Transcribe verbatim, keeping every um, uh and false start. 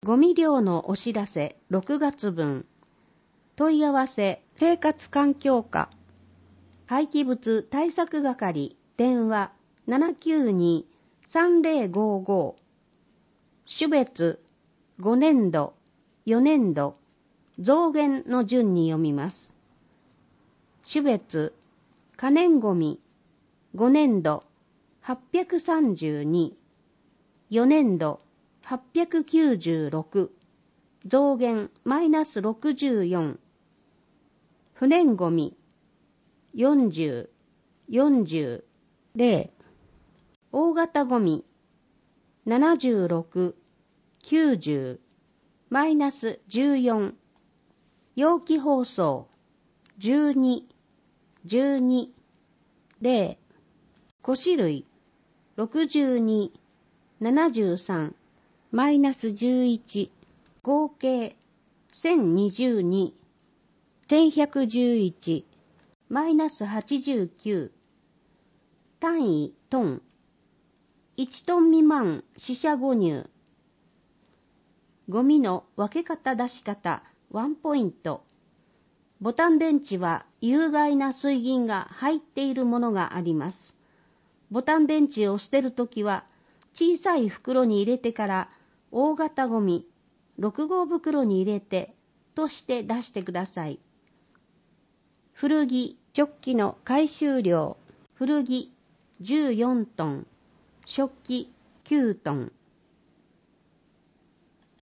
ゴミ量のお知らせろくがつぶん。問い合わせ生活環境課廃棄物対策係電話 ななきゅうに さんぜろごご 種別ごねんどよねんど増減の順に読みます。種別可燃ごみごねんどはっぴゃくさんじゅうによねんどはっぴゃくきゅうじゅうろく増減マイナスろくじゅうよん不燃ごみよんじゅう、よんじゅう、ゼロ大型ごみななじゅうろく、きゅうじゅうマイナスじゅうよん容器包装じゅうに、じゅうに、ゼロ古紙類ろくじゅうに、ななじゅうさんマイナスじゅういち合計せんにじゅうに、せんひゃくじゅういちマイナスはちじゅうきゅう単位トンいちトン未満四捨五入ゴミの分け方出し方ワンポイントボタン電池は有害な水銀が入っているものがあります。ボタン電池を捨てるときは小さい袋に入れてから大型ゴミろくごうぶくろに入れてとして出してください。古着食器の回収量古着じゅうよんトン食器きゅうトン